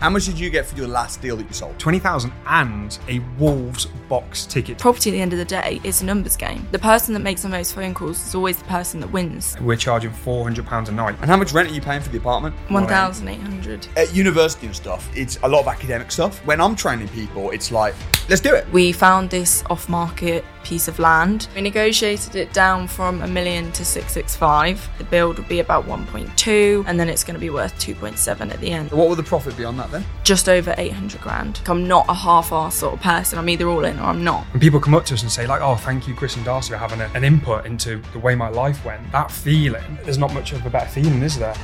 How much did you get for your last deal that you sold? 20,000 and a Wolves box ticket. Property at the end of the day is a numbers game. The person that makes the most phone calls is always the person that wins. We're charging £400 a night. And how much rent are you paying for the apartment? 1,800. At university and stuff, it's a lot of academic stuff. When I'm training people, it's like, let's do it. We found this off-market piece of land. We negotiated it down from $1 million to 665. The build would be about 1.2, and then it's going to be worth 2.7 at the end. What will the profit be on that then? Just over 800 grand. I'm not a half-arsed sort of person. I'm either all in or I'm not. When people come up to us and say like, oh, thank you, Chris and Darcy, for having an input into the way my life went, that feeling, there's not much of a better feeling, is there?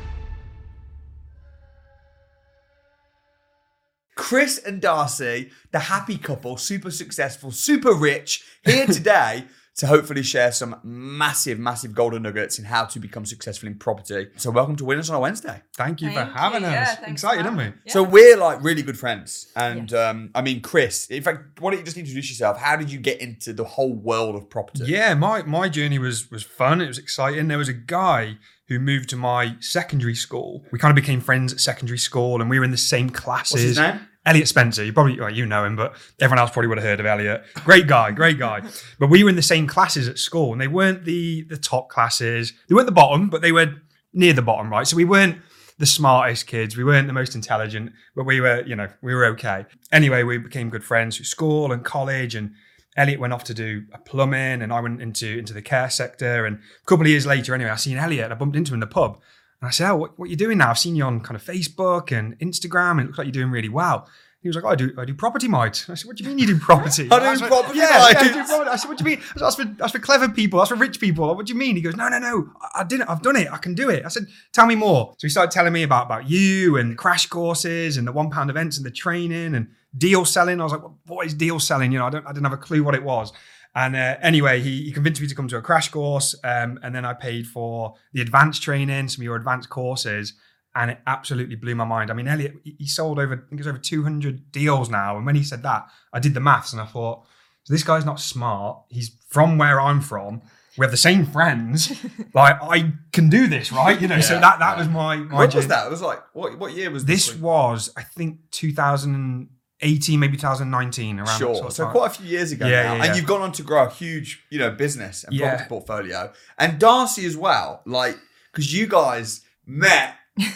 Chris and Darcy, the happy couple, super successful, super rich, here today to hopefully share some massive, massive golden nuggets in how to become successful in property. So welcome to Winners on a Wednesday. Thank you for having us. Yeah, excited, aren't we? Yeah. So we're like really good friends. And Yes. I mean, Chris, in fact, why don't you just introduce yourself? How did you get into the whole world of property? Yeah, my journey was fun. It was exciting. There was a guy who moved to my secondary school. We kind of became friends at secondary school and we were in the same classes. What's his name? Elliot Spencer. You know him, but everyone else probably would have heard of Elliot. Great guy. But we were in the same classes at school and they weren't the top classes. They weren't the bottom, but they were near the bottom, right? So we weren't the smartest kids. We weren't the most intelligent, but we were okay. Anyway, we became good friends through school and college, and Elliot went off to do a plumbing and I went into the care sector. And a couple of years later, anyway, I seen Elliot and I bumped into him in the pub. And I said, oh, what are you doing now? I've seen you on kind of Facebook and Instagram and it looks like you're doing really well. He was like, oh, I do property, mate. I said, what do you mean you do property? I do property, yeah, mate. I do property. I said, what do you mean? I said, that's for clever people. That's for rich people. What do you mean? He goes, no. I didn't. I've done it. I can do it. I said, tell me more. So he started telling me about you and crash courses and the £1 events and the training and deal selling. I was like, what is deal selling? I didn't have a clue what it was. And anyway, he convinced me to come to a crash course. And then I paid for the advanced training, some of your advanced courses. And it absolutely blew my mind. I mean, Elliot, he sold over 200 deals now. And when he said that, I did the maths and I thought, so this guy's not smart. He's from where I'm from. We have the same friends. Like, I can do this, right? So that was my What journey. was that? It was like, what year was This was, I think, 2018, maybe 2019, around Sure. that sort of So time. quite a few years ago now. Yeah. And you've gone on to grow a huge, business and Yeah. property portfolio. And Darcy as well, because you guys met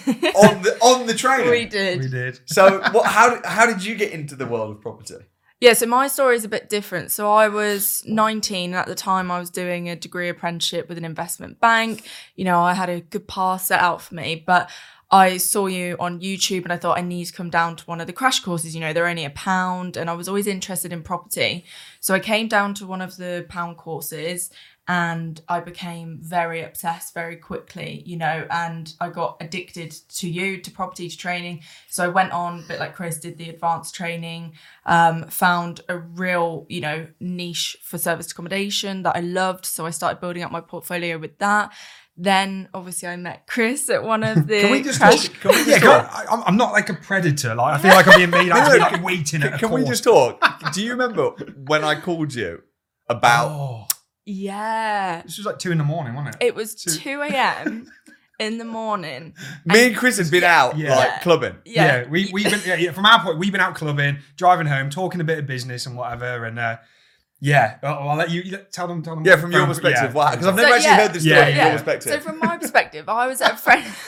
on the training. We did. We did. So how did you get into the world of property? Yeah, so my story is a bit different. So I was 19 and at the time I was doing a degree apprenticeship with an investment bank. I had a good path set out for me, but I saw you on YouTube and I thought I need to come down to one of the crash courses. They're only £1 and I was always interested in property. So I came down to one of the £1 courses and I became very obsessed very quickly, and I got addicted to property, to training. So I went on, a bit like Chris, did the advanced training, found a real, niche for serviced accommodation that I loved. So I started building up my portfolio with that. Then obviously I met Chris at one of the Can we just talk? I'm not like a predator. Like I feel like I'm being made out to be like waiting at a Can we course. just talk? Do you remember when I called you about... Oh, Yeah. this was like 2 a.m, wasn't it? It was 2 a.m. in the morning. Me and Chris had been out, Yeah. clubbing. Yeah, we've been from our point. We've been out clubbing, driving home, talking a bit of business and whatever. And I'll let you tell them. Yeah, from your perspective. Wow. Because I've never actually heard this story from your perspective. So from my perspective, I was at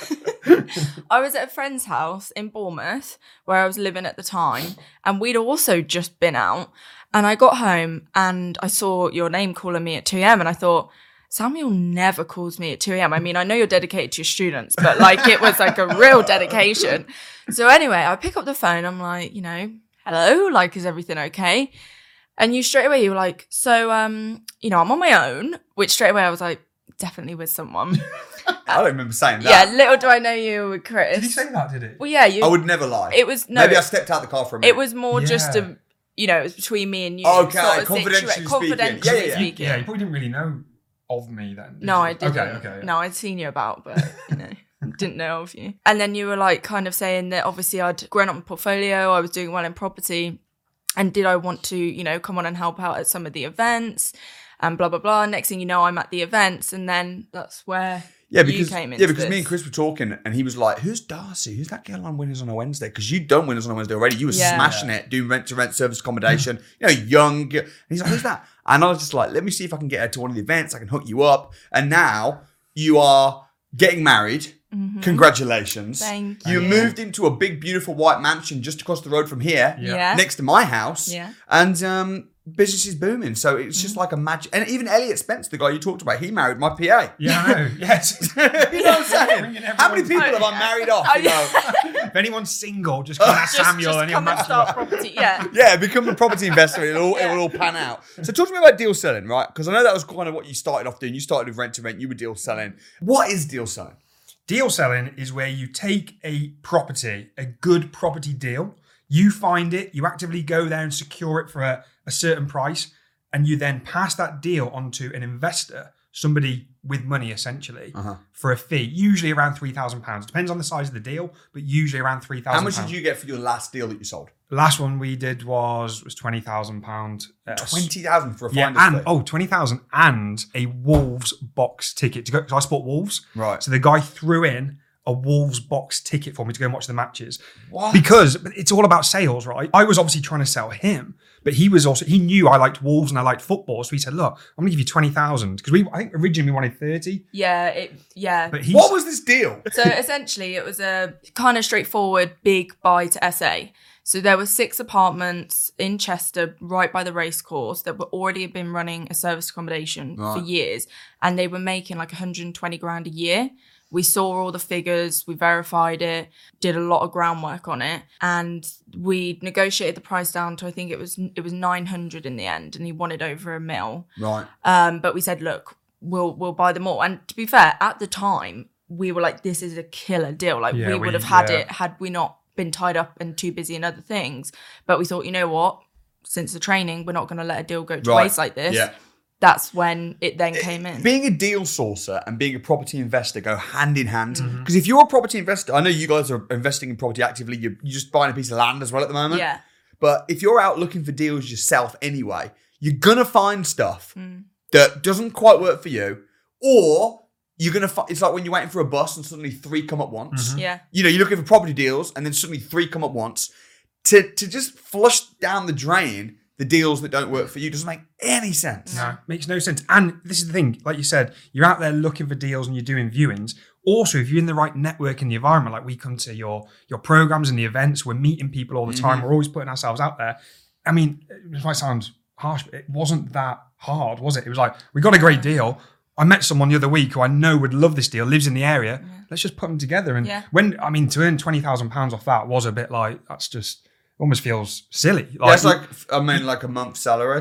a friend's house in Bournemouth where I was living at the time, and we'd also just been out. And I got home and I saw your name calling me at 2 a.m. and I thought, Samuel never calls me at 2 a.m. I mean, I know you're dedicated to your students, but it was like a real dedication. So anyway, I pick up the phone. I'm like, hello, is everything okay? And you straight away, you were like, so, I'm on my own, which straight away I was like, definitely with someone. I don't remember saying that. Yeah, little do I know you were with Chris. Did he say that? Did it? Well, yeah. I would never lie. It was, no. Maybe I stepped out the car for a minute. It was more just a, it was between me and you. Okay, sort of confidentially confidentially speaking. speaking. Yeah, you probably didn't really know of me then. No, you? I didn't. Okay. No, I'd seen you about, but, didn't know of you. And then you were kind of saying that obviously I'd grown up my portfolio, I was doing well in property. And did I want to, come on and help out at some of the events and blah, blah, blah. Next thing you know, I'm at the events and then that's where because came into because me this. and Chris were talking, and he was like, "Who's Darcy? Who's that girl on Winners on a Wednesday?" Because you'd done Winners on a Wednesday already. You were smashing it, doing rent-to-rent service accommodation. Young. And he's like, "Who's that?" And I was just like, "Let me see if I can get her to one of the events. I can hook you up." And now you are getting married. Congratulations. Thank You you. moved into a big, beautiful white mansion just across the road from here, Yeah. next to my house. Yeah. And business is booming. So it's just like a magic. And even Elliot Spence, the guy you talked about, he married my PA. Yeah, I know. Yes. You know what I'm saying? Bringing How many everyone's- people have I married off? Oh, You know? If anyone's single, just contact Samuel and he'll come and match you start up. property. Yeah. Yeah, become a property investor. It will all pan out. So talk to me about deal selling, right? Because I know that was kind of what you started off doing. You started with rent to rent. You were deal selling. What is deal selling? Deal selling is where you take a property, a good property deal, you find it, you actively go there and secure it for a certain price, and you then pass that deal on to an investor, somebody with money essentially, for a fee, usually around £3,000. Depends on the size of the deal, but usually around £3,000. How much did you get for your last deal that you sold? The last one we did was £20,000. 20,000 for a Yeah, finder's and fee. 20,000 and a Wolves box ticket to go. So I support Wolves, Right. So the guy threw in a Wolves box ticket for me to go and watch the matches. What? Because it's all about sales, right? I was obviously trying to sell him, but he knew I liked Wolves and I liked football, so he said, "Look, I'm going to give you 20,000 because I think originally we wanted 30, Yeah. but What was this deal? So essentially, it was a kind of straightforward big buy to SA. So there were 6 apartments in Chester, right by the racecourse, that were already been running a service accommodation for years, and they were making like 120 grand a year. We saw all the figures, we verified it, did a lot of groundwork on it, and we negotiated the price down to, I think it was 900 in the end, and he wanted over £1 million. Right. But we said, look, we'll buy them all. And to be fair, at the time, we were like, this is a killer deal. Like Yeah, we would have had it had we not been tied up and too busy in other things. But we thought, you know what? Since the training, we're not going to let a deal go to waste like this. Yeah. That's when it then came in. Being a deal sourcer and being a property investor go hand in hand. Because if you're a property investor, I know you guys are investing in property actively. You're just buying a piece of land as well at the moment. Yeah. But if you're out looking for deals yourself anyway, you're going to find stuff that doesn't quite work for you. Or you're going to find, it's like when you're waiting for a bus and suddenly 3 come at once. Yeah. You're looking for property deals and then suddenly 3 come at once. To just flush down the drain the deals that don't work for you doesn't make any sense. No, makes no sense. And this is the thing, like you said, you're out there looking for deals and you're doing viewings. Also, if you're in the right network in the environment, like we come to your programs and the events, we're meeting people all the time. We're always putting ourselves out there. I mean, it might sound harsh, but it wasn't that hard, was it? It was like, we got a great deal. I met someone the other week who I know would love this deal, lives in the area. Yeah. Let's just put them together. And to earn £20,000 off that was a bit like, that's just, almost feels silly. That's like a month's salary.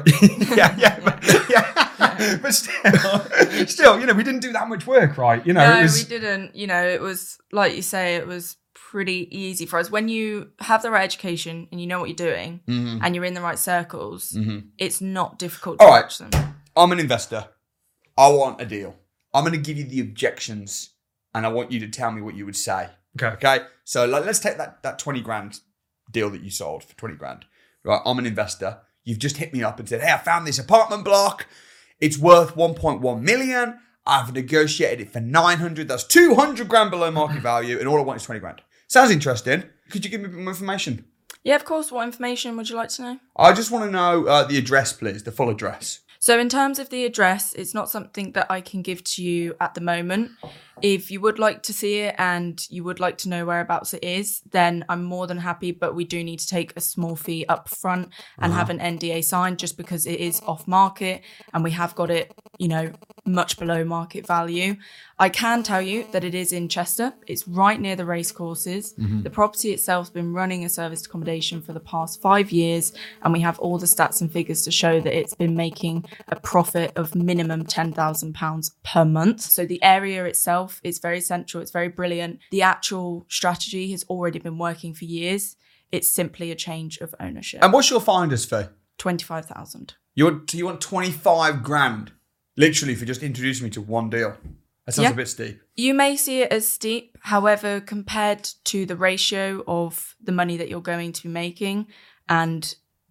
But still, we didn't do that much work, right? No, it was, we didn't. It was, like you say, it was pretty easy for us. When you have the right education and you know what you're doing and you're in the right circles, it's not difficult to watch them. I'm an investor. I want a deal. I'm going to give you the objections and I want you to tell me what you would say. Okay? So let's take that 20 grand deal that you sold for 20 grand. Right? I'm an investor. You've just hit me up and said, hey, I found this apartment block. It's worth 1.1 million. I've negotiated it for 900. That's 200 grand below market value. And all I want is 20 grand. Sounds interesting. Could you give me a bit more information? Yeah, of course. What information would you like to know? I just want to know the address, please. The full address. So in terms of the address, it's not something that I can give to you at the moment. If you would like to see it and you would like to know whereabouts it is, then I'm more than happy, but we do need to take a small fee up front and have an NDA signed just because it is off market and we have got it, much below market value. I can tell you that it is in Chester. It's right near the race courses. The property itself has been running a serviced accommodation for the past 5 years, and we have all the stats and figures to show that it's been making a profit of minimum £10,000 per month. So the area itself is very central. It's very brilliant. The actual strategy has already been working for years. It's simply a change of ownership. And what's your finder's fee? 25,000. You want 25 grand, literally, for just introducing me to one deal. That sounds a bit steep. You may see it as steep. However, compared to the ratio of the money that you're going to be making and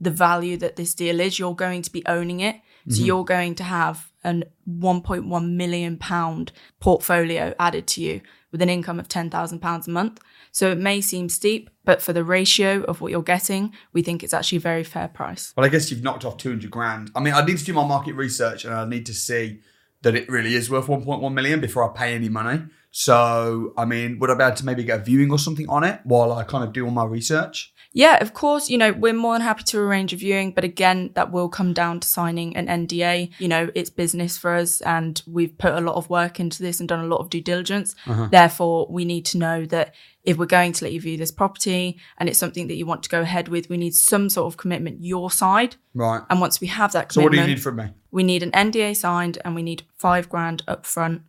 the value that this deal is. You're going to be owning it. So you're going to have an £1.1 million portfolio added to you with an income of £10,000 a month. So it may seem steep, but for the ratio of what you're getting, we think it's actually a very fair price. Well, I guess you've knocked off 200 grand. I mean, I need to do my market research and I need to see that it really is worth 1.1 million before I pay any money. So, I mean, would I be able to maybe get a viewing or something on it while I kind of do all my research? Yeah, of course, we're more than happy to arrange a viewing, but again, that will come down to signing an NDA. It's business for us and we've put a lot of work into this and done a lot of due diligence. Therefore, we need to know that if we're going to let you view this property and it's something that you want to go ahead with, we need some sort of commitment your side. Right. And once we have that commitment, so what do you need from me? We need an NDA signed and we need £5,000 up front.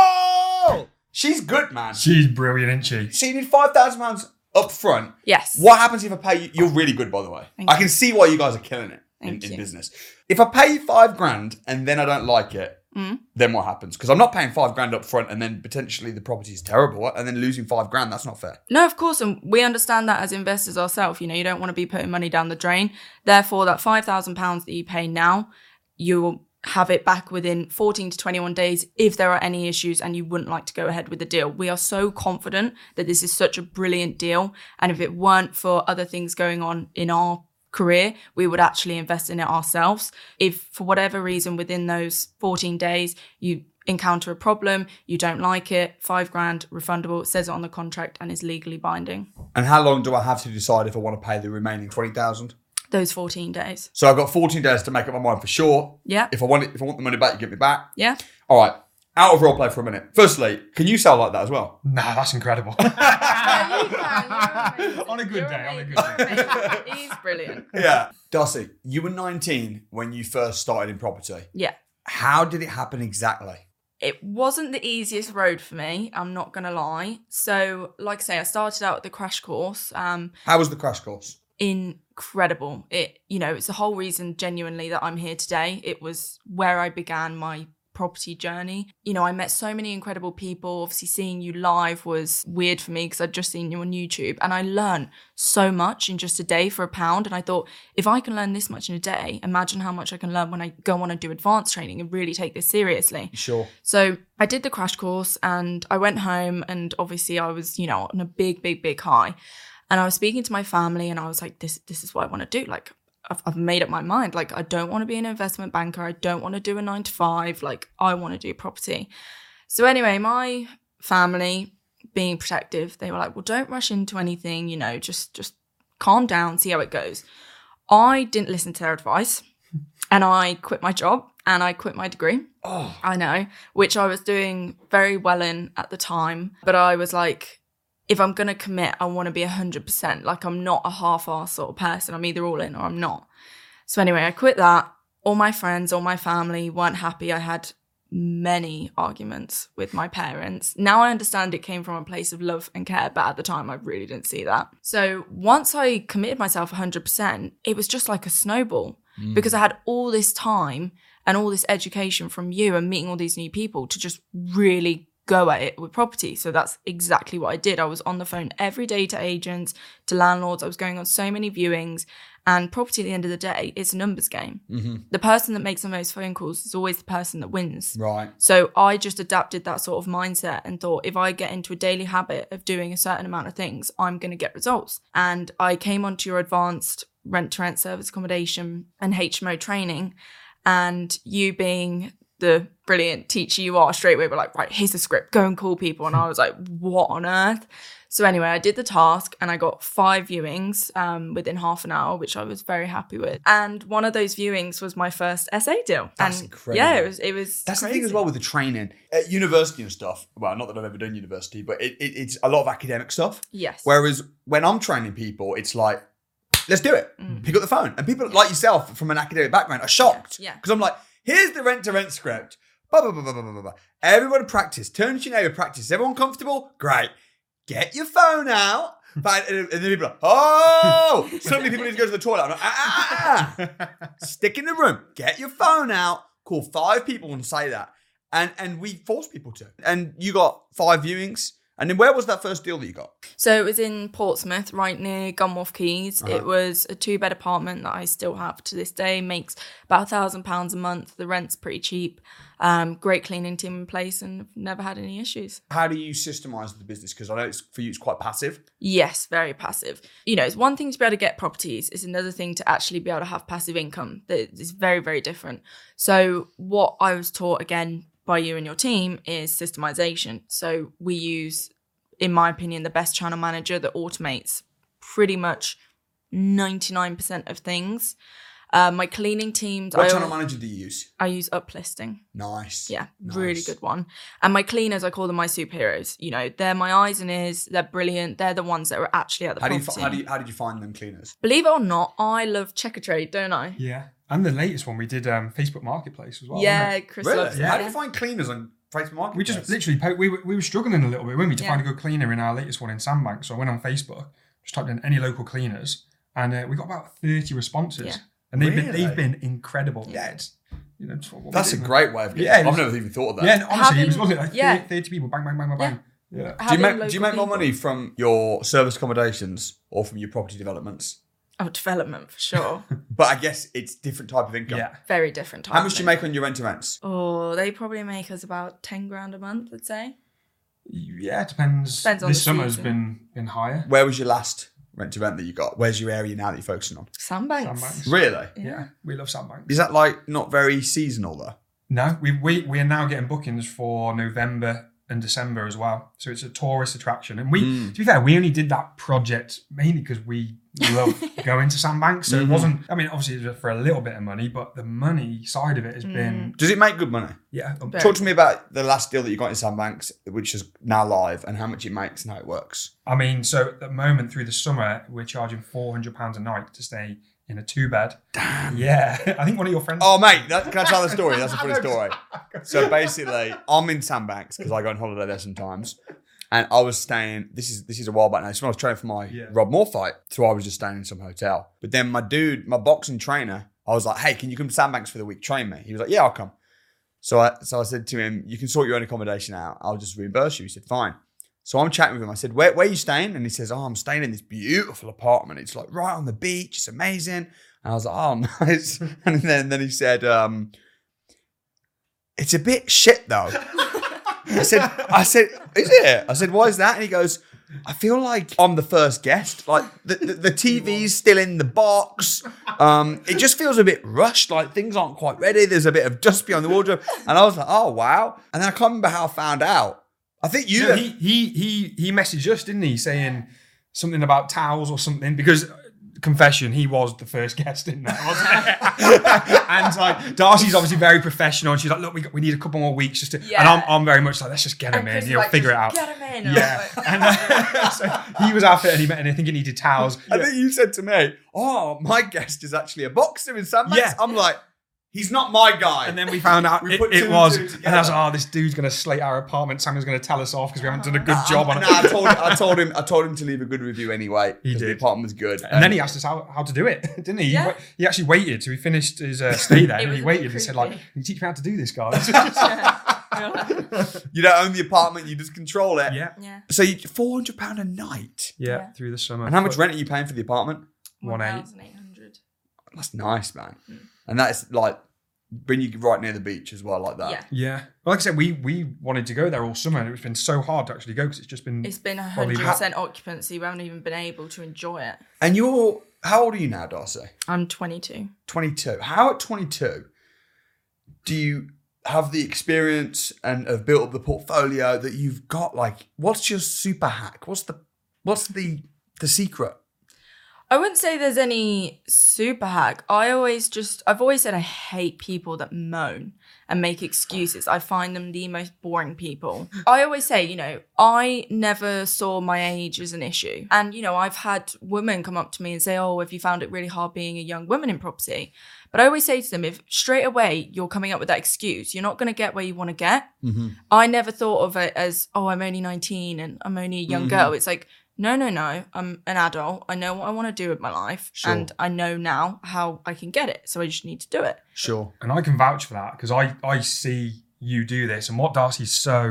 Oh! She's good, man. She's brilliant, isn't she? So you need £5,000 up front. Yes. What happens if I pay you? You're really good, by the way. I can see why you guys are killing it in business. If I pay you £5,000 and then I don't like it, then what happens? Because I'm not paying £5,000 up front and then potentially the property is terrible and then losing £5,000. That's not fair. No, of course. And we understand that as investors ourselves. You don't want to be putting money down the drain. Therefore, that £5,000 that you pay now, you will have it back within 14 to 21 days if there are any issues and you wouldn't like to go ahead with the deal. We are so confident that this is such a brilliant deal. And if it weren't for other things going on in our career, we would actually invest in it ourselves. If for whatever reason within those 14 days you encounter a problem, you don't like it, £5,000 refundable, it says it on the contract and is legally binding. And how long do I have to decide if I want to pay the remaining 20,000? Those 14 days. So I've got 14 days to make up my mind for sure. Yeah. If I want the money back, you give me back. Yeah. All right. Out of roleplay for a minute. Firstly, can you sell like that as well? Nah, that's incredible. Yeah, you can. You're amazing. On a good day, Amazing. He's brilliant. Yeah. Darcy, you were 19 when you first started in property. Yeah. How did it happen exactly? It wasn't the easiest road for me, I'm not going to lie. So, like I say, I started out at the crash course. How was the crash course? Incredible. It's the whole reason genuinely that I'm here today. It was where I began my property journey. I met so many incredible people. Obviously seeing you live was weird for me because I'd just seen you on YouTube and I learned so much in just a day for £1. And I thought, if I can learn this much in a day, imagine how much I can learn when I go on and do advanced training and really take this seriously. Sure. So I did the crash course and I went home and obviously I was, on a big high. And I was speaking to my family and I was like, this is what I want to do. Like, I've made up my mind. Like, I don't want to be an investment banker. I don't want to do a 9 to 5. Like, I want to do property. So anyway, my family, being protective, they were like, well, don't rush into anything, just calm down, see how it goes. I didn't listen to their advice and I quit my job and I quit my degree. Oh, I know, which I was doing very well in at the time. But I was like, if I'm going to commit, I want to be 100%. Like, I'm not a half-ass sort of person. I'm either all in or I'm not. So anyway, I quit that. All my friends, all my family weren't happy. I had many arguments with my parents. Now I understand it came from a place of love and care, but at the time I really didn't see that. So once I committed myself 100%, it was just like a snowball because I had all this time and all this education from you and meeting all these new people to just really go at it with property. So that's exactly what I did. I was on the phone every day to agents, to landlords. I was going on so many viewings. And property at the end of the day, it's a numbers game. Mm-hmm. The person that makes the most phone calls is always the person that wins. Right. So I just adapted that sort of mindset and thought, if I get into a daily habit of doing a certain amount of things, I'm going to get results. And I came onto your advanced rent-to-rent service accommodation and HMO training. And you being the brilliant teacher you are, straight away were like, right, here's the script, go and call people. And I was like, what on earth? So anyway, I did the task and I got 5 viewings within half an hour, which I was very happy with. And one of those viewings was my first SA deal. That's and incredible. Yeah, it was That's crazy. the thing as well with the training. At university and stuff, well, not that I've ever done university, but it's a lot of academic stuff. Yes. Whereas when I'm training people, it's like, let's do it. Pick up the phone. And people like yourself from an academic background are shocked. Yeah. Because I'm like, here's the rent-to-rent script. Blah, blah, blah, blah, blah, blah, blah. Everybody practice. Turn to your neighbour, practice. Is everyone comfortable? Great. Get your phone out. And then people are like, oh! Suddenly people need to go to the toilet. I'm like, Stick in the room. Get your phone out. Call 5 people and say that. And we force people to. And you got 5 viewings. And then where was that first deal that you got? So it was in Portsmouth, right near Gunwharf Quays. It was a 2-bed apartment that I still have to this day. Makes about £1,000 a month. The rent's pretty cheap. Great cleaning team in place, and never had any issues. How do you systemize the business? Because I know for you it's quite passive. Yes, very passive. You know, it's one thing to be able to get properties. It's another thing to actually be able to have passive income. That is very, very different. So what I was taught, again, by you and your team is systemization. So we use, in my opinion, the best channel manager that automates pretty much 99% of things. My cleaning teams... What channel manager do you use? I use Uplisting. Nice. Yeah, Nice. really good one. And my cleaners, I call them my superheroes. You know, they're my eyes and ears. They're brilliant. They're the ones that are actually at the property. How did you find them cleaners? Believe it or not, I love Checkatrade, don't I? Yeah. And the latest one, we did Facebook Marketplace as well. Yeah, wasn't it? Chris Really? loves it. How do you find cleaners on Facebook Marketplace? We just literally, we were struggling a little bit, weren't we, to Yeah. find a good cleaner in our latest one in Sandbank. So I went on Facebook, just typed in any local cleaners, and we got about 30 responses. Yeah. And they've Really? been incredible. Yeah. It's, you know, just what we That's a did. great way of getting Yeah, I've it was- never even thought of that. Yeah, and honestly, it was Having- like yeah. 30 people, bang, bang, bang, bang, bang. Yeah. Do you Having make local more people- money from your service accommodations or from your property developments? Oh, development for sure. But I guess it's different type of income. Yeah. Very different type. How much do you make on your rent to rents? Oh, they probably make us about 10 grand a month, I'd say. Yeah, it depends. Depends on This the summer's season. been higher. Where was your last rent to rent that you got? Where's your area now that you're focusing on? Sandbanks. Sandbanks. Really? Yeah, we love Sandbanks. Is that like not very seasonal though? No, we are now getting bookings for November and December as well. So it's a tourist attraction. And to be fair, we only did that project mainly because we love going to Sandbanks. So it wasn't, I mean, obviously it was for a little bit of money, but the money side of it has been, Does it make good money? yeah. Very. Talk to me about the last deal that you got in Sandbanks, which is now live, and how much it makes and how it works. I mean, so at the moment through the summer, we're charging £400 a night to stay in a 2-bed. Damn. Yeah. I think one of your friends. Oh, mate, can I tell the story? That's a funny story. So basically, I'm in Sandbanks because I go on holiday there sometimes. And I was staying, this is a while back now. It's when I was training for my Rob Moore fight. So I was just staying in some hotel. But then my boxing trainer, I was like, hey, can you come to Sandbanks for the week? Train me. He was like, yeah, I'll come. So I said to him, you can sort your own accommodation out. I'll just reimburse you. He said, fine. So I'm chatting with him. I said, where are you staying? And he says, oh, I'm staying in this beautiful apartment. It's like right on the beach. It's amazing. And I was like, oh, nice. And then he said, it's a bit shit though. I said, is it? I said, why is that? And he goes, I feel like I'm the first guest. Like the TV's still in the box. It just feels a bit rushed. Like things aren't quite ready. There's a bit of dust behind the wardrobe. And I was like, oh, wow. And then I can't remember how I found out. I think you... No, he messaged us, didn't he? Saying something about towels or something because... Confession, he was the first guest in there, wasn't he? And like Darcy's obviously very professional, and she's like, "Look, we need a couple more weeks just to." Yeah. And I'm very much like, "Let's just get him in. He'll figure it out." Get him in. Yeah, and so he was after it, and I think he needed towels. I think you said to me, oh, my guest is actually a boxer in Sandbanks. Yeah. I'm like, he's not my guy. And then we found out We put two it and was, two and I was together. like, "Oh, this dude's gonna slate our apartment. Samuel's gonna tell us off because we haven't done a good job on it." I told him to leave a good review anyway. He 'cause The did. apartment was good. And then he asked us how to do it, didn't he? Yeah. He actually waited. So he finished his stay there, It and was he a waited bit and said, creepy. "Like, can you teach me how to do this, guys?" You don't own the apartment, you just control it. yeah, Yeah. So you £400 a night. yeah, through the summer. And how much rent are you paying for the apartment? 1,800. 1,800. That's nice, man. And that's like bring you right near the beach as well, like that. Yeah. Yeah. Well, like I said, we wanted to go there all summer, and it's been so hard to actually go because it's just been. It's been Probably 100% occupancy. We haven't even been able to enjoy it. And how old are you now, Darcy? I'm 22. 22. How at 22 do you have the experience and have built up the portfolio that you've got? Like, what's your super hack? What's the secret? I wouldn't say there's any super hack. I've always said I hate people that moan and make excuses. I find them the most boring people. I always say, I never saw my age as an issue. And, I've had women come up to me and say, oh, have you found it really hard being a young woman in property? But I always say to them, if straight away you're coming up with that excuse, you're not going to get where you want to get. Mm-hmm. I never thought of it as, oh, I'm only 19 and I'm only a young girl. It's like, no, I'm an adult. I know what I want to do with my life. Sure. And I know now how I can get it. So I just need to do it. Sure. And I can vouch for that because I see you do this. And what Darcy's so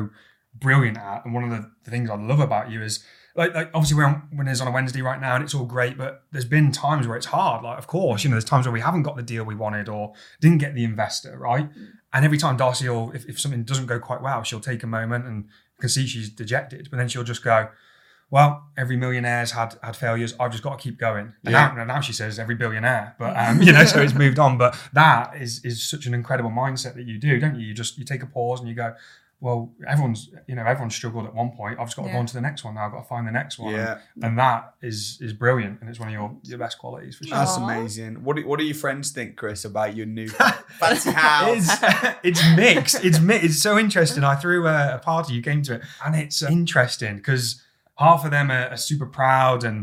brilliant at. And one of the things I love about you is like obviously we're on Winners on a Wednesday right now and it's all great, but there's been times where it's hard. Like, of course, there's times where we haven't got the deal we wanted or didn't get the investor, right? And every time Darcy will, if something doesn't go quite well, she'll take a moment and you can see she's dejected, but then she'll just go, well, every millionaire's had failures. I've just got to keep going. And now she says every billionaire, but so it's moved on. But that is such an incredible mindset that you do, don't you? You take a pause and you go, well, everyone's struggled at one point. I've just got to go on to the next one now. I've got to find the next one. Yeah. And that is brilliant. And it's one of your best qualities for sure. That's amazing. What do your friends think, Chris, about your new fancy house? It's mixed. It's so interesting. I threw a party, you came to it, and it's interesting because half of them are super proud and,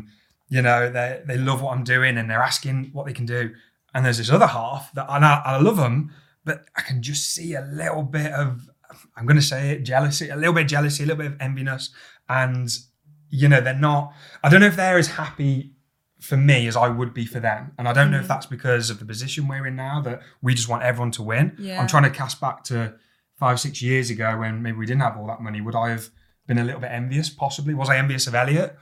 they love what I'm doing and they're asking what they can do. And there's this other half that I love them, but I can just see a little bit of, I'm going to say it, jealousy, a little bit of enviness. And, they're not, I don't know if they're as happy for me as I would be for them. And I don't know if that's because of the position we're in now, that we just want everyone to win. Yeah. I'm trying to cast back to 5-6 years ago when maybe we didn't have all that money. Would I have been a little bit envious, possibly? Was I envious of Elliot?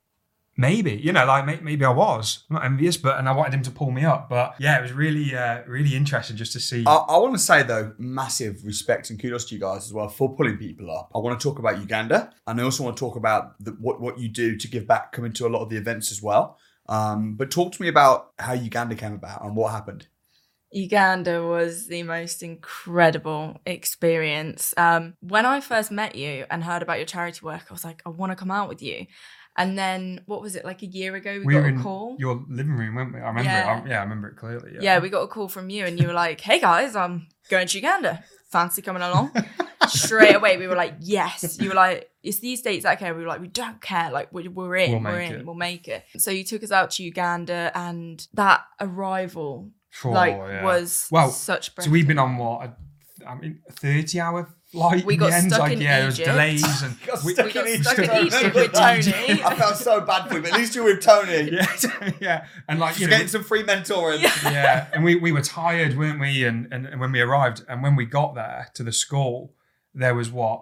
Maybe, maybe I was. I'm not envious, and I wanted him to pull me up. But yeah, it was really, really interesting just to see. I want to say, though, massive respect and kudos to you guys as well for pulling people up. I want to talk about Uganda, and I also want to talk about what you do to give back, coming to a lot of the events as well. But talk to me about how Uganda came about and what happened. Uganda was the most incredible experience. When I first met you and heard about your charity work, I was like, I want to come out with you. And then, what was it, like a year ago, we got a call? Your living room, weren't we? I remember it. I remember it clearly. Yeah, we got a call from you and you were like, hey guys, I'm going to Uganda. Fancy coming along? Straight away, we were like, yes. You were like, it's these dates, okay? We were like, we don't care. Like, we're in, we'll make it. So you took us out to Uganda and that arrival was such breath. So we've been on what? a 30-hour flight. We got stuck in Egypt. There was delays and we got stuck in Egypt with Tony. I felt so bad for you, but at least you were with Tony. Yeah. And like getting some free mentoring. Yeah. And we were tired, weren't we? And when we arrived, and when we got there to the school, there was what?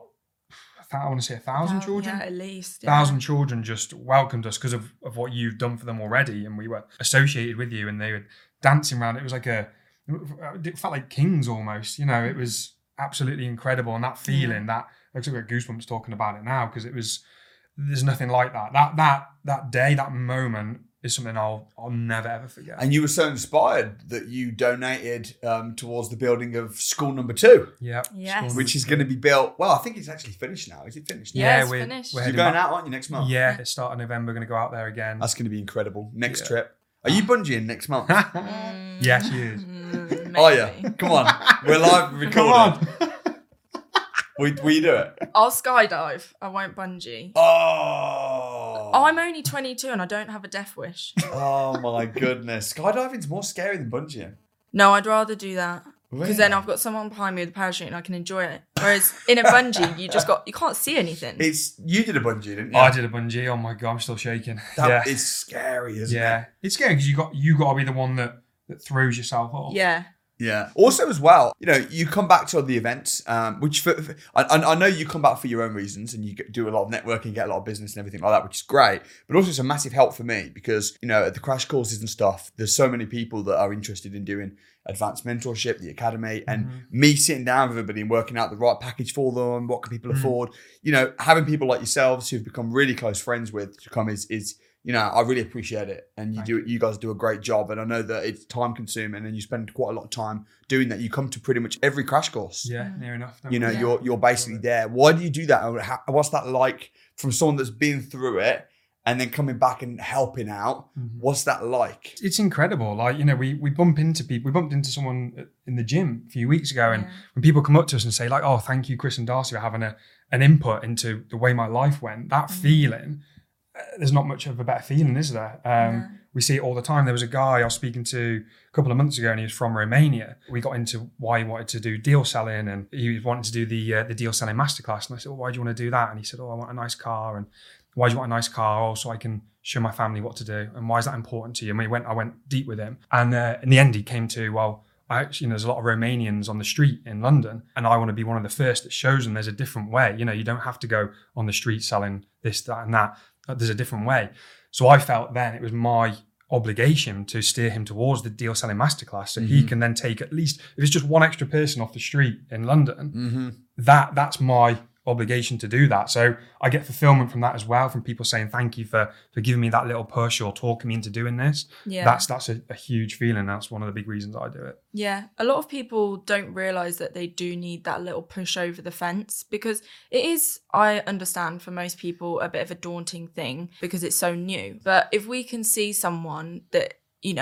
I want to say 1,000 children. Yeah, at least. 1,000 children just welcomed us because of what you've done for them already, and we were associated with you, and they were dancing around. It was like it felt like kings almost. It was absolutely incredible, and that feeling, that I've got goosebumps talking about it now because there's nothing like that. That day, that moment is something I'll never ever forget. And you were so inspired that you donated towards the building of school number 2. Yeah. Yes. Which is going to be built. Well, I think it's actually finished now. Is it finished now? Yeah, it's finished. You're going out, aren't you, next month? Yeah, it's start of November. We're going to go out there again. That's going to be incredible. Next trip. Are you bungeeing next month? Yeah, she is. Oh yeah, come on. We're live recording. Come on. Will you do it? I'll skydive. I won't bungee. Oh. I'm only 22 and I don't have a death wish. Oh my goodness. Skydiving's more scary than bungeeing. No, I'd rather do that. Because then I've got someone behind me with a parachute and I can enjoy it. Whereas in a bungee, you can't see anything. You did a bungee, didn't you? I did a bungee. Oh my God, I'm still shaking. That is scary, isn't it? Yeah. It's scary because you got to be the one that throws yourself off. Yeah. Yeah. Also, as well, you come back to the events, which I know you come back for your own reasons, and you do a lot of networking, get a lot of business and everything like that, which is great. But also, it's a massive help for me because at the crash courses and stuff, there's so many people that are interested in doing advanced mentorship, the academy, and me sitting down with everybody and working out the right package for them, what can people afford. Having people like yourselves who've become really close friends with to come is. I really appreciate it, and you guys do a great job, and I know that it's time consuming, and you spend quite a lot of time doing that. You come to pretty much every crash course. Yeah, near enough. You're basically there. Why do you do that? What's that like from someone that's been through it and then coming back and helping out? What's that like? It's incredible. Like we bump into people. We bumped into someone in the gym a few weeks ago, and when people come up to us and say like, "Oh, thank you, Chris and Darcy, for having an input into the way my life went," that feeling. There's not much of a better feeling, is there? We see it all the time. There was a guy I was speaking to a couple of months ago, and he was from Romania. We got into why he wanted to do deal selling, and he was wanting to do the deal selling masterclass. And I said, "Why do you want to do that?" And he said, "I want a nice car." And why do you want a nice car? Oh, so I can show my family what to do. And why is that important to you? And I went deep with him. And in the end, he came to, well, there's a lot of Romanians on the street in London, and I want to be one of the first that shows them there's a different way. You don't have to go on the street selling this, that, and that. There's a different way. So I felt then it was my obligation to steer him towards the Deal Selling Masterclass, so he can then take, at least if it's just one extra person off the street in London, that's my obligation to do that. So I get fulfillment from that as well, from people saying thank you for giving me that little push or talking me into doing this. That's a huge feeling. That's one of the big reasons I do it. Yeah, a lot of people don't realize that they do need that little push over the fence, because it is, I understand, for most people a bit of a daunting thing because it's so new. But if we can see someone that,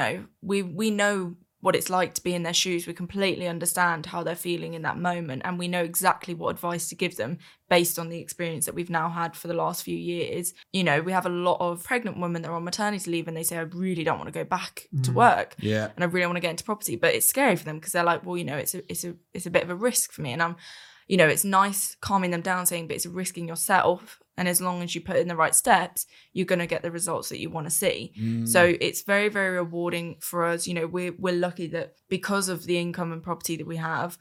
we know what it's like to be in their shoes, we completely understand how they're feeling in that moment, and we know exactly what advice to give them based on the experience that we've now had for the last few years. We have a lot of pregnant women that are on maternity leave and they say, I really don't want to go back to work. Yeah. And I really want to get into property, but it's scary for them because they're like, well, it's a bit of a risk for me. And I'm, it's nice calming them down, saying, but it's a risk in yourself. And as long as you put in the right steps, you're going to get the results that you want to see. So it's very, very rewarding for us. We're lucky that because of the income and property that we have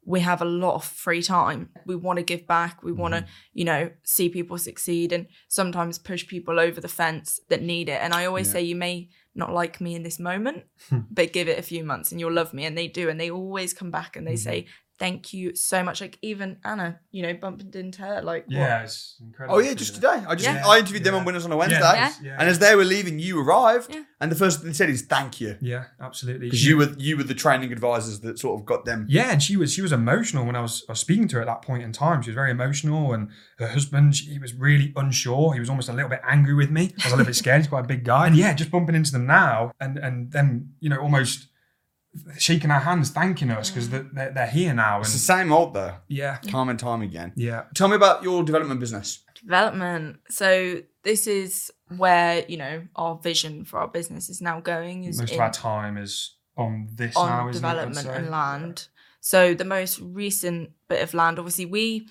a lot of free time. We want to give back. We want to, see people succeed and sometimes push people over the fence that need it. And I always say, you may not like me in this moment, but give it a few months and you'll love me. And they do. And they always come back and they say, thank you so much. Like even Anna, bumped into her. Like, yeah, what? it's incredible. Oh yeah, just today. I interviewed them on Winners on a Wednesday, Yeah. and as they were leaving, you arrived, Yeah. and the first thing they said is thank you, Yeah, absolutely. because you were the training advisors that sort of got them. Yeah, and she was emotional when I was speaking to her at that point in time. She was very emotional, and her husband, he was really unsure. He was almost a little bit angry with me. I was a little bit scared. He's quite a big guy. And yeah, just bumping into them now, and them, almost shaking our hands, thanking us because they're here now. It's And the same old though, yeah, time and time again. yeah. Tell me about your development business. Development. So this is where, our vision for our business is now going. Is Most of our time is on this on now, isn't development it? and land. So the most recent bit of land, obviously,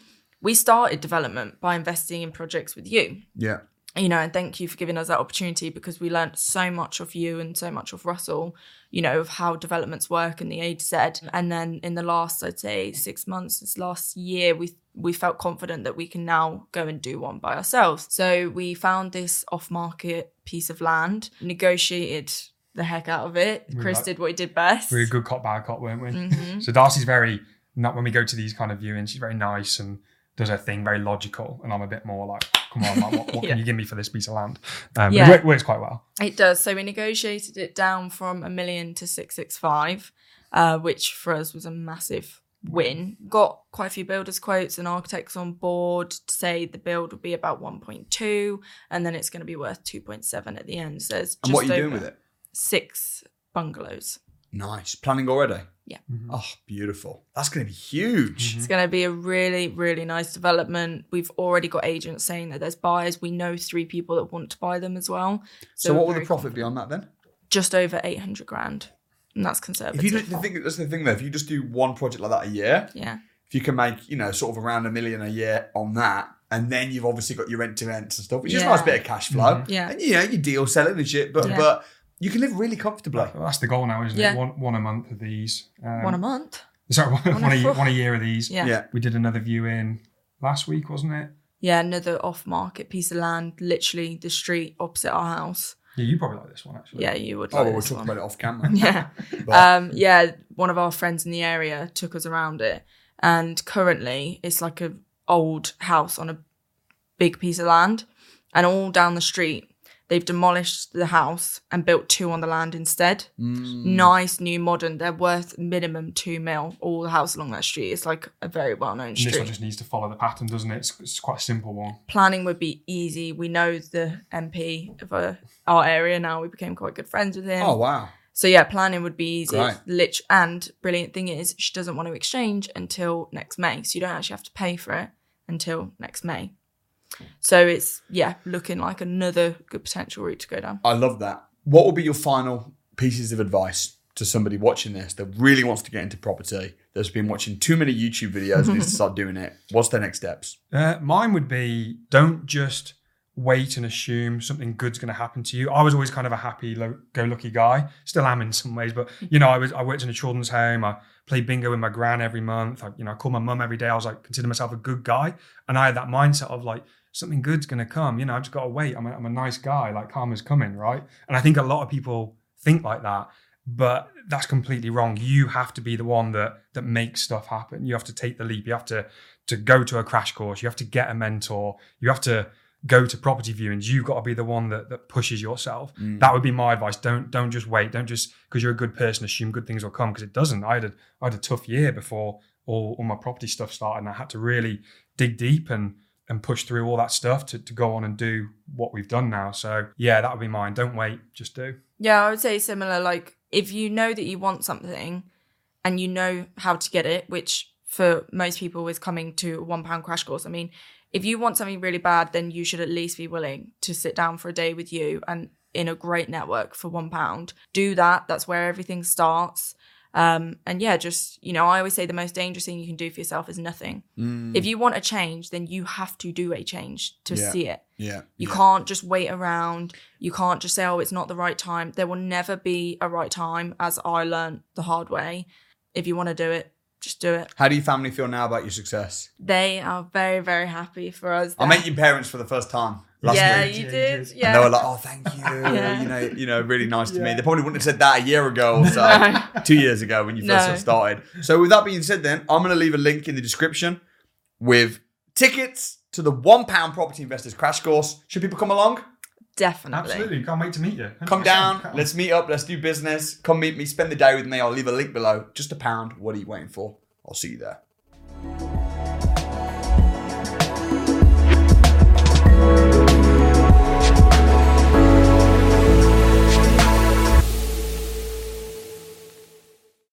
we started development by investing in projects with you. Yeah. And thank you for giving us that opportunity, because we learned so much of you and so much of Russell, of how developments work and the A to Z. And then in the last, I'd say 6 months, this last year, we felt confident that we can now go and do one by ourselves. So we found this off-market piece of land, negotiated the heck out of it. Chris did what he did best. We were a good cop, bad cop, weren't we? So Darcy's not when we go to these kind of viewings, she's very nice and does her thing, very logical. And I'm a bit more like, come on, man, what can you give me for this piece of land? It works quite well. It does. So we negotiated it down from $1 million to 665, which for us was a massive win. Got quite a few builders quotes and architects on board to say the build would be about 1.2 and then it's going to be worth 2.7 at the end. So it's just And what are you doing with it? 6 bungalows. Nice. Planning already? Yeah. Oh, beautiful. That's going to be huge. It's going to be a really, really nice development. We've already got agents saying that there's buyers. We know 3 people that want to buy them as well. So what will we're the very profit be on that then? Just over 800 grand. And that's conservative. If you that's the thing though. If you just do one project like that a year, Yeah. if you can make, sort of around $1 million a year on that, and then you've obviously got your rent to rent and stuff, which is a nice bit of cash flow. Yeah. And you deal selling and shit, but you can live really comfortably. Well, that's the goal now, isn't it? One a month of these. One a month? Sorry, one a year of these. Yeah. We did another viewing last week, wasn't it? Yeah, another off-market piece of land, literally the street opposite our house. Yeah, you probably like this one, actually. Yeah, you would. Oh, well, we'll talk about it off camera. Yeah. But- One of our friends in the area took us around it. And currently, it's like an old house on a big piece of land. And all down the street, they've demolished the house and built 2 on the land instead. Nice, new, modern. They're worth minimum 2 mil, all the house along that street. It's like a very well-known And street. this one just needs to follow the pattern, doesn't it? It's quite a simple one. Planning would be easy. We know the MP of our area now. We became quite good friends with him. Oh, wow. So yeah, planning would be easy. Great. And brilliant thing is, she doesn't want to exchange until next May. So you don't actually have to pay for it until next May. So it's, looking like another good potential route to go down. I love that. What will be your final pieces of advice to somebody watching this that really wants to get into property, that's been watching too many YouTube videos and needs to start doing it? What's their next steps? Mine would be, don't just wait and assume something good's going to happen to you. I was always kind of a happy-go-lucky guy. Still am in some ways, but I worked in a children's home. I played bingo with my gran every month. I called my mum every day. I was like, consider myself a good guy, and I had that mindset of like, something good's going to come. I've just got to wait. I'm a nice guy. Like, karma's coming, right? And I think a lot of people think like that, but that's completely wrong. You have to be the one that makes stuff happen. You have to take the leap. You have to go to a crash course. You have to get a mentor. You have to go to property viewings. You've got to be the one that pushes yourself. That would be my advice. Don't just wait. Don't just, because you're a good person, assume good things will come, because it doesn't. I had a tough year before all my property stuff started, and I had to really dig deep and push through all that stuff to go on and do what we've done now. So yeah, that would be mine. Don't wait, just do. Yeah, I would say similar. Like, if you know that you want something and you know how to get it, which for most people is coming to a £1 crash course. I mean, if you want something really bad, then you should at least be willing to sit down for a day with you and in a great network for £1. Do that. That's where everything starts. And yeah, just, I always say the most dangerous thing you can do for yourself is nothing. If you want a change, then you have to do a change to see it. You can't just wait around. You can't just say, oh, it's not the right time. There will never be a right time, as I learned the hard way. If you want to do it, just do it. How do your family feel now about your success? They are very, very happy for us. I met your parents for the first time last week. You did. Yeah, and they were like, "Oh, thank you." Really nice to me. They probably wouldn't have said that a year ago or so, 2 years ago when you first started. So with that being said, then I'm going to leave a link in the description with tickets to the £1 Property Investors Crash Course. Should people come along? Definitely. Absolutely. Can't wait to meet you. 100%. Come down. Let's meet up. Let's do business. Come meet me. Spend the day with me. I'll leave a link below. Just £1. What are you waiting for? I'll see you there.